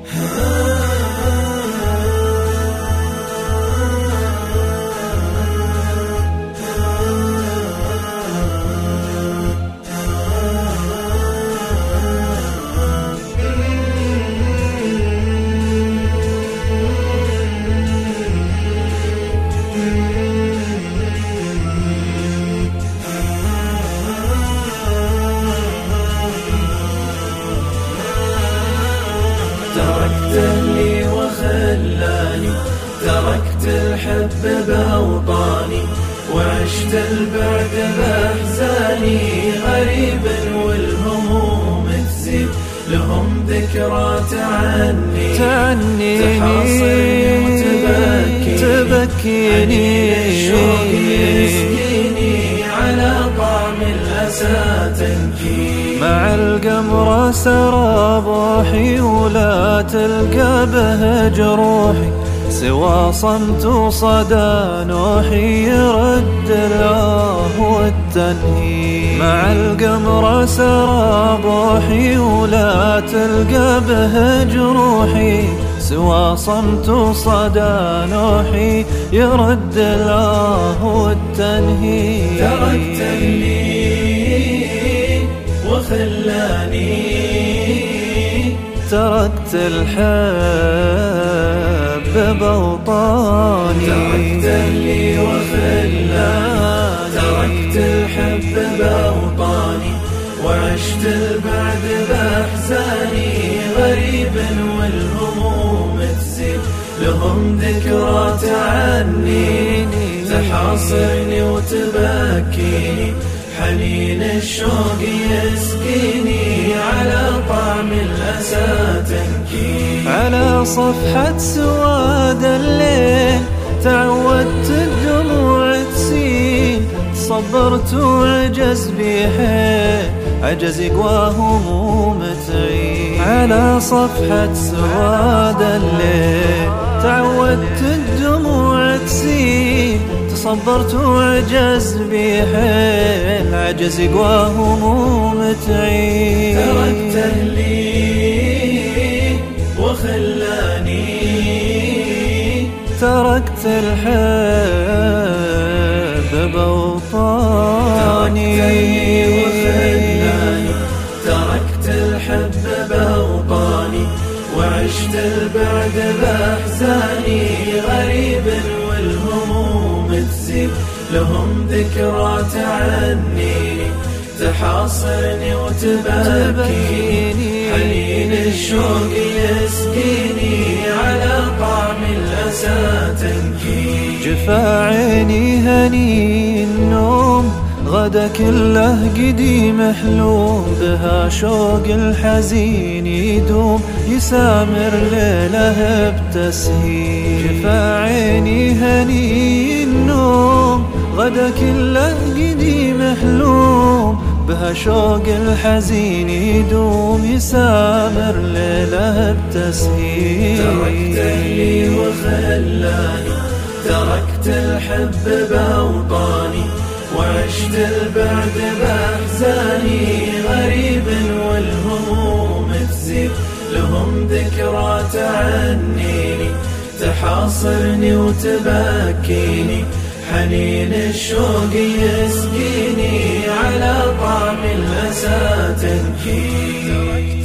تركت أهلي وخلاني، تركت الحب بأوطاني، وعشت البعد بأحزاني، غريب والهموم تزيد، لهم ذكرى تعنيني، تحاصرني وتبكيني، الشوق يسقيني، على طعم الأسى تنكيني. مع القمر سرى بروحي، ولا تلقى به جروحي، سوى صمت وصدى نوحي، يرد الآه والتنهيد. مع القمر سرى بروحي، ولا تلقى به جروحي، سوى صمت وصدى نوحي، يرد الآه والتنهيد. تركت أهلي وخلاني، تركت الحب بأوطاني، تركت أهلي وخلاني، تركت الحب بأوطاني، وعشت البعد بأحزاني، غريب والهموم تزيد، لهم ذكرى تعنيني، تحاصرني وتبكيني، حنين الشوق يسقيني، على طعم الأسى تنكيني. على صفحة سواد الليل تعودت الدموع تسيل، صبرت وعجز بحيل، عجز يقوى هموم تعين. على صفحة سواد الليل تعودت الدموع تسيل، صبرت وعجز بحيل، عجز يقوى هموم تعين. تركت أهلي وخلاني، تركت الحب بأوطاني، تركت أهلي وخلاني، تركت الحب بأوطاني، وعشت البعد بأحزاني، غريب والهموم تزيد، لهم ذكرى تعنيني، تحاصرني وتبكيني، حنين الشوق يسقيني، على طعم الأسى تنكيني. جفا عيني هني النوم، غدا كله قديم حلوم، بها شوق الحزين يدوم، يسامر ليله بتسهيل. جفا عيني هني النوم، غدا كله قديم حلوم، بها شوق الحزين يدوم، يسامر ليله بتسهيل. تركت أهلي وخلاني، تركت الحب بأوطاني، وعشت البعد بأحزاني، غريب والهموم تزيد، لهم ذكرى تعنيني، تحاصرني وتبكيني، حنين الشوق يسقيني، على طعم الأسى تنكيني.